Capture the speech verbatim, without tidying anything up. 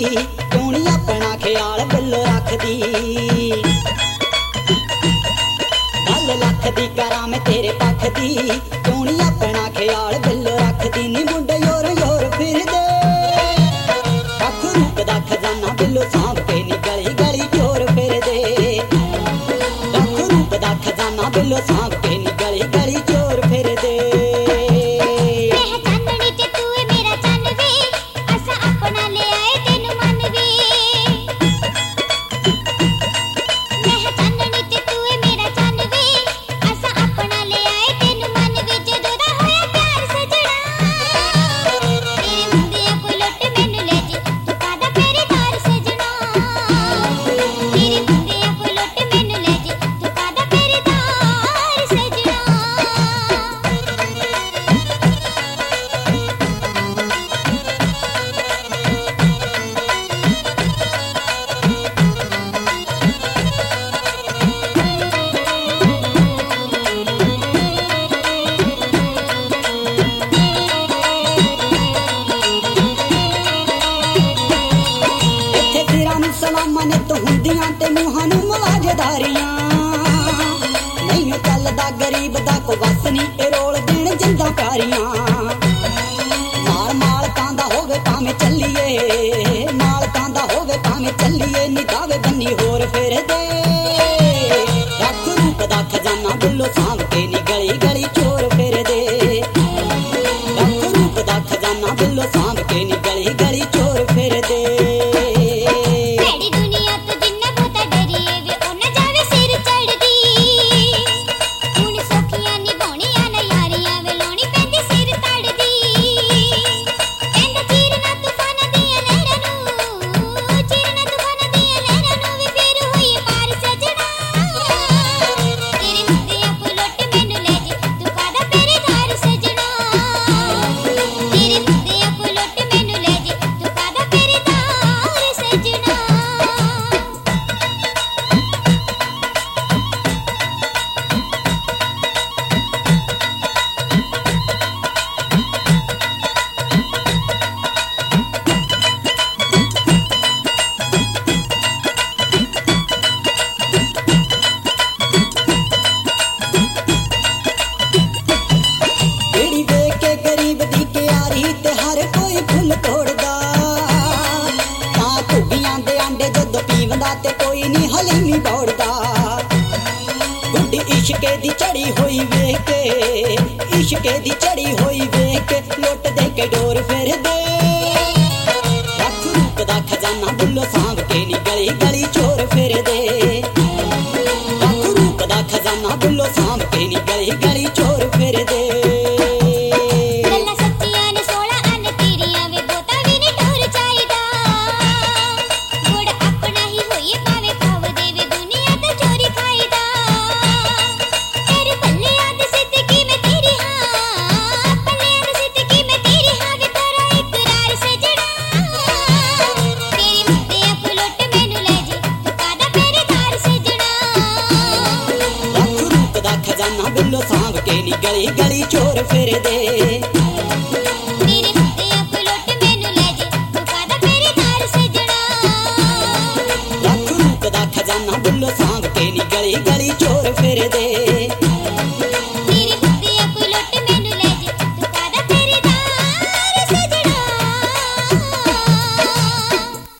क्यों नी अपना ख्याल बिल्लो रखदी। गल लख दी करा मैं तेरे पक्ष दी, क्यों नी अपना ख्याल बिल्लो रखदी। नी मुंडे योर योर फिरदे, कख रूप दा खजाना बिल्लो सांभ के नी गली गली चोर फिरदे। कख रूप दा खजाना बिल्लो सांभ के नी गली गली चोर फिरदे। सलामां ने तो हुंदियां ते मूहां नूं मवाजदारियां। नहीं चलदा गरीब दा को बस नी ए रोल देण जिंदा प्यारियां। माल मालकां दा होवे भावें चलिए, मालकां दा होवे भावें चलिए, नी दावे बन्नी होर फिरदे। लख रूप दा खजाना बिल्लो सांभ के नी गली गली चोर फिरदे। लख रूप दा खजाना बिल्लो सांभ के नी गली गली चोर फिरदे। ते कोई नी हलीमी दौड़दा। गुड्डी इश्के दी चढ़ी होई वेख के, इश्के दी चढ़ी होई वेख के, लुट दे के डोर फिरदे। लख रूप दा खजाना बिल्लो सांभ के नी गली गली चोर फिरदे। लख रूप दा खजाना बिल्लो सांभ के नी गली गली चोर फिरदे। खजाना बिल्लो सांभ के नी गली गली चोर फिरदे। तेरे हुंदे अखलोट मैनू ले जे, तू कादा मेरे दार सजना। लख रूप दा खजाना बिल्लो सांभ के नी गली गली चोर फिरदे।